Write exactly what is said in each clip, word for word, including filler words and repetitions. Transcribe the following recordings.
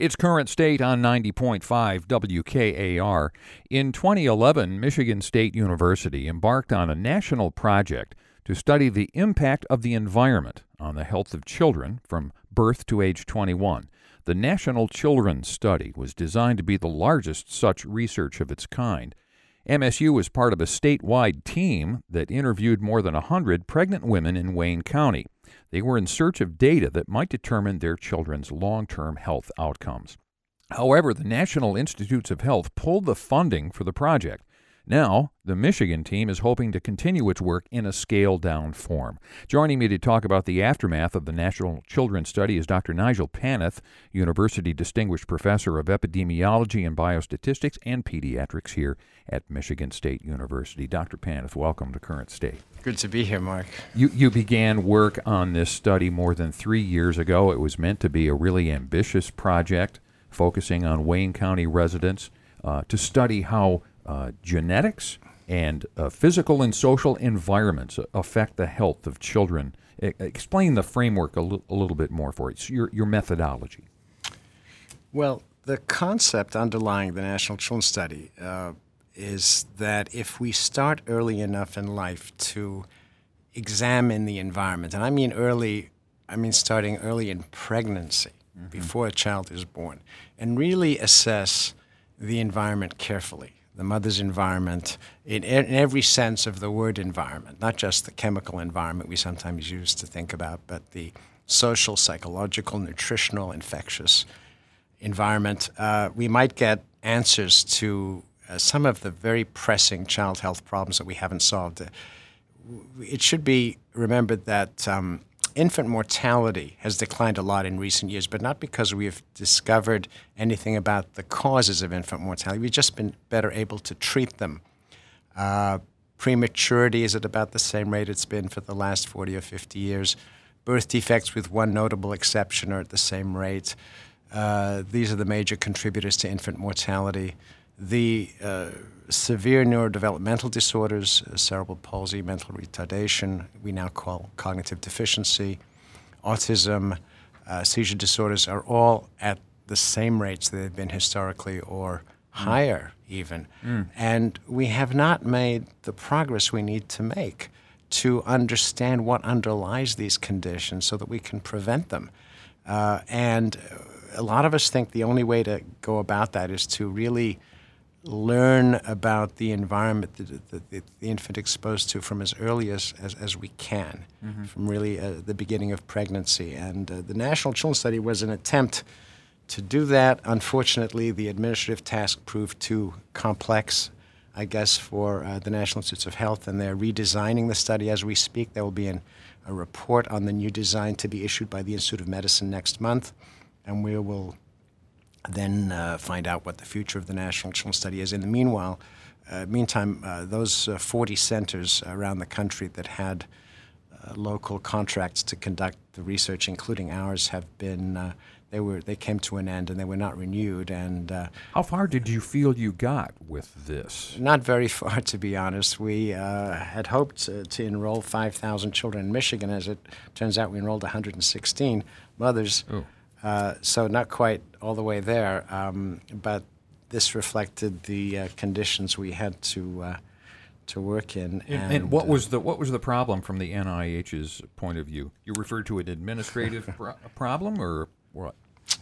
It's Current State on ninety point five W K A R. In twenty eleven, Michigan State University embarked on a national project to study the impact of the environment on the health of children from birth to age twenty-one. The National Children's Study was designed to be the largest such research of its kind. M S U was part of a statewide team that interviewed more than one hundred pregnant women in Wayne County. They were in search of data that might determine their children's long-term health outcomes. However, the National Institutes of Health pulled the funding for the project. Now, the Michigan team is hoping to continue its work in a scaled-down form. Joining me to talk about the aftermath of the National Children's Study is Doctor Nigel Paneth, University Distinguished Professor of Epidemiology and Biostatistics and Pediatrics here at Michigan State University. Doctor Paneth, welcome to Current State. Good to be here, Mark. You, you began work on this study more than three years ago. It was meant to be a really ambitious project focusing on Wayne County residents uh, to study how Uh, genetics and uh, physical and social environments affect the health of children. E- explain the framework a, l- a little bit more for us, your, your methodology. Well, the concept underlying the National Children's Study uh, is that if we start early enough in life to examine the environment, and I mean early, I mean starting early in pregnancy, mm-hmm. before a child is born, and really assess the environment carefully. The mother's environment, in, in every sense of the word environment, not just the chemical environment we sometimes use to think about, but the social, psychological, nutritional, infectious environment. Uh, we might get answers to uh, some of the very pressing child health problems that we haven't solved. Uh, it should be remembered that um, infant mortality has declined a lot in recent years, but not because we have discovered anything about the causes of infant mortality. We've just been better able to treat them. Uh, prematurity is at about the same rate it's been for the last forty or fifty years. Birth defects, with one notable exception, are at the same rate. Uh, these are the major contributors to infant mortality. The uh, severe neurodevelopmental disorders, uh, cerebral palsy, mental retardation, we now call cognitive deficiency, autism, uh, seizure disorders, are all at the same rates that they've been historically, or mm. higher even. Mm. And we have not made the progress we need to make to understand what underlies these conditions so that we can prevent them. Uh, and a lot of us think the only way to go about that is to really learn about the environment that, that, that the infant exposed to from as early as, as, as we can, mm-hmm. from really uh, the beginning of pregnancy. And uh, the National Children's Study was an attempt to do that. Unfortunately, the administrative task proved too complex, I guess, for uh, the National Institutes of Health, and they're redesigning the study as we speak. There will be an, a report on the new design to be issued by the Institute of Medicine next month, and we will then uh, find out what the future of the National Children's Study is. In the meanwhile, uh, meantime, uh, those uh, forty centers around the country that had uh, local contracts to conduct the research, including ours, have been uh, they were they came to an end and they were not renewed. And uh, how far did you feel you got with this? Not very far, to be honest. We uh, had hoped to, to enroll five thousand children in Michigan. As it turns out, we enrolled one hundred sixteen mothers. Oh. Uh, so not quite all the way there, um, but this reflected the uh, conditions we had to uh, to work in. And, and what uh, was the what was the problem from the N I H's point of view? You referred to an administrative pro- problem, or what?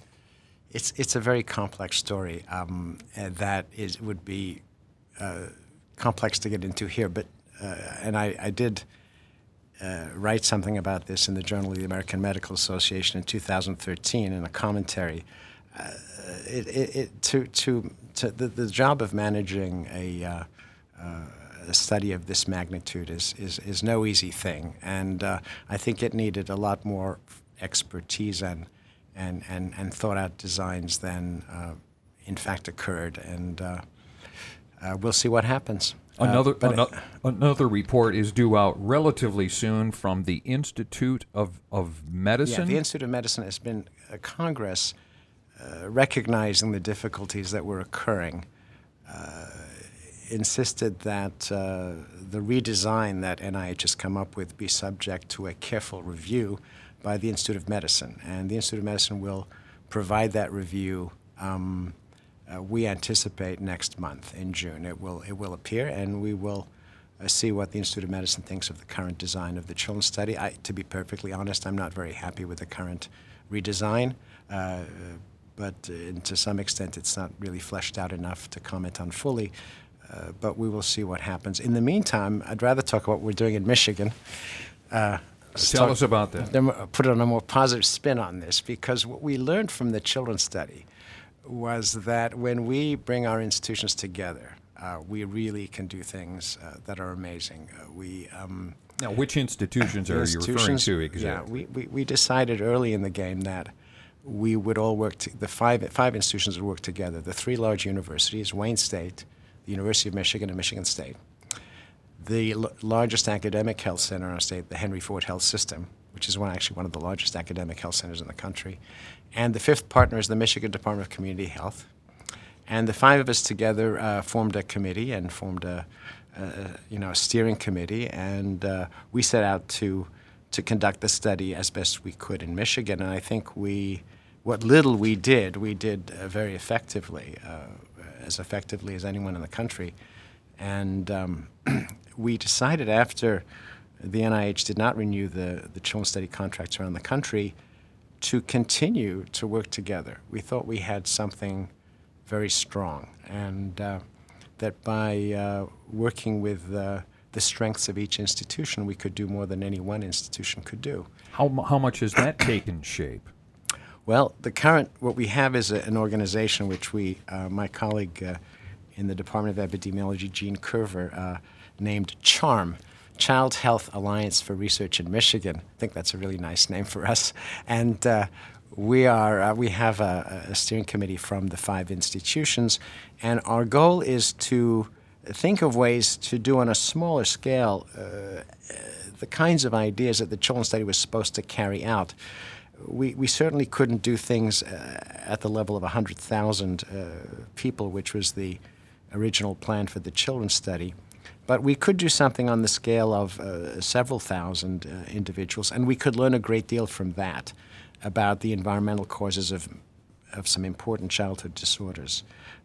It's it's a very complex story um, that is would be uh, complex to get into here. But uh, and I, I did. Uh, write something about this in the Journal of the American Medical Association in two thousand thirteen in a commentary. Uh, it, it, it, to, to, to the, the job of managing a, uh, uh, a study of this magnitude is, is, is no easy thing, and uh, I think it needed a lot more expertise and, and, and, and thought-out designs than uh, in fact occurred, and uh, uh, we'll see what happens. Another, uh, another another report is due out relatively soon from the Institute of, of Medicine. Yeah, the Institute of Medicine has been a Congress uh, recognizing the difficulties that were occurring, uh, insisted that uh, the redesign that N I H has come up with be subject to a careful review by the Institute of Medicine. And the Institute of Medicine will provide that review. Um, uh, we anticipate next month in June. It will it will appear, and we will uh, see what the Institute of Medicine thinks of the current design of the children's study. I, to be perfectly honest, I'm not very happy with the current redesign, uh, but uh, to some extent it's not really fleshed out enough to comment on fully. Uh, but we will see what happens. In the meantime, I'd rather talk about what we're doing in Michigan. Uh, Tell talk, us about that. Then put on a more positive spin on this, because what we learned from the children's study was that when we bring our institutions together, uh, we really can do things uh, that are amazing. Uh, we um, now, which institutions are you referring to exactly? Yeah, we, we, we decided early in the game that we would all work. To, the five five institutions would work together. The three large universities: Wayne State, the University of Michigan, and Michigan State. The l- largest academic health center in our state, the Henry Ford Health System, which is one actually one of the largest academic health centers in the country. And the fifth partner is the Michigan Department of Community Health. And the five of us together uh, formed a committee and formed a, a you know a steering committee, and uh, we set out to to conduct the study as best we could in Michigan. And I think we, what little we did, we did uh, very effectively, uh, as effectively as anyone in the country. And um, we decided after the N I H did not renew the, the children's study contracts around the country to continue to work together. We thought we had something very strong, and uh, that by uh, working with uh, the strengths of each institution, we could do more than any one institution could do. How, how much has that taken shape? Well, the current, what we have is a, an organization which we, uh, my colleague uh, in the Department of Epidemiology, Gene Curver, uh, named CHARM, Child Health Alliance for Research in Michigan. I think that's a really nice name for us. And uh, we are uh, we have a, a steering committee from the five institutions, and our goal is to think of ways to do on a smaller scale uh, the kinds of ideas that the children's study was supposed to carry out. We, we certainly couldn't do things uh, at the level of one hundred thousand uh, people, which was the original plan for the children's study. But we could do something on the scale of uh, several thousand uh, individuals, and we could learn a great deal from that about the environmental causes of, of some important childhood disorders.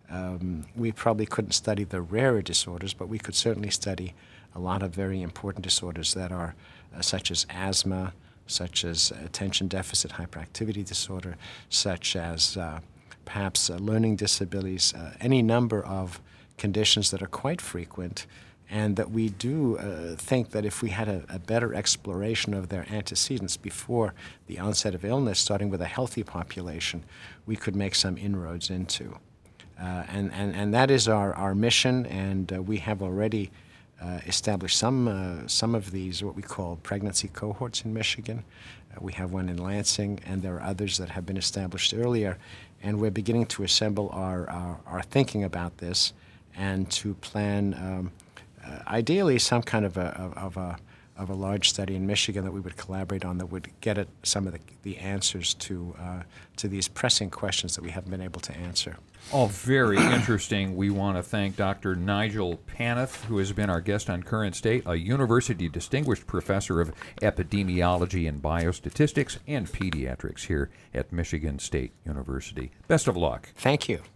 Um, we probably couldn't study the rarer disorders, but we could certainly study a lot of very important disorders that are uh, such as asthma, such as attention deficit hyperactivity disorder, such as uh, perhaps uh, learning disabilities, uh, any number of conditions that are quite frequent, and that we do uh, think that if we had a, a better exploration of their antecedents before the onset of illness, starting with a healthy population, we could make some inroads into. Uh, and, and, and that is our, our mission, and uh, we have already uh, established some, uh, some of these, what we call pregnancy cohorts in Michigan. Uh, we have one in Lansing, and there are others that have been established earlier. And we're beginning to assemble our, our, our thinking about this and to plan um, uh, ideally some kind of a, of, of, a, of a large study in Michigan that we would collaborate on that would get at some of the, the answers to, uh, to these pressing questions that we haven't been able to answer. All very interesting. We want to thank Doctor Nigel Panath, who has been our guest on Current State, a University Distinguished Professor of Epidemiology and Biostatistics and Pediatrics here at Michigan State University. Best of luck. Thank you.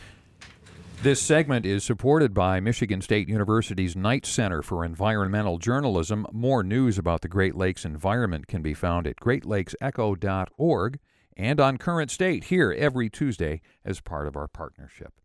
This segment is supported by Michigan State University's Knight Center for Environmental Journalism. More news about the Great Lakes environment can be found at great lakes echo dot org and on Current State here every Tuesday as part of our partnership.